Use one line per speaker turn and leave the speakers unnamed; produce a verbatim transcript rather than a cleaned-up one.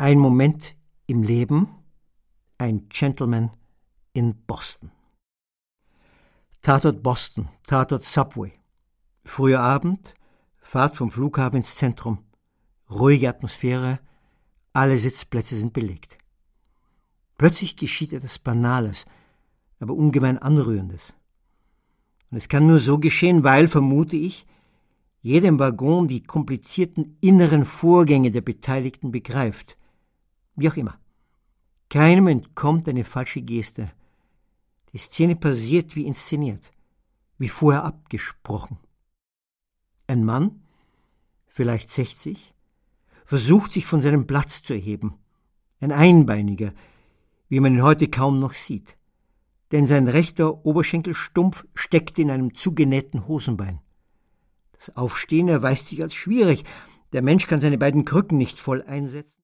Ein Moment im Leben, ein Gentleman in Boston. Tatort Boston, Tatort Subway. Früher Abend, Fahrt vom Flughafen ins Zentrum. Ruhige Atmosphäre, alle Sitzplätze sind belegt. Plötzlich geschieht etwas Banales, aber ungemein Anrührendes. Und es kann nur so geschehen, weil, vermute ich, jeder im Waggon die komplizierten inneren Vorgänge der Beteiligten begreift. Wie auch immer. Keinem entkommt eine falsche Geste. Die Szene passiert wie inszeniert, wie vorher abgesprochen. Ein Mann, vielleicht sechzig, versucht sich von seinem Platz zu erheben. Ein Einbeiniger, wie man ihn heute kaum noch sieht. Denn sein rechter Oberschenkelstumpf steckt in einem zugenähten Hosenbein. Das Aufstehen erweist sich als schwierig. Der Mensch kann seine beiden Krücken nicht voll einsetzen.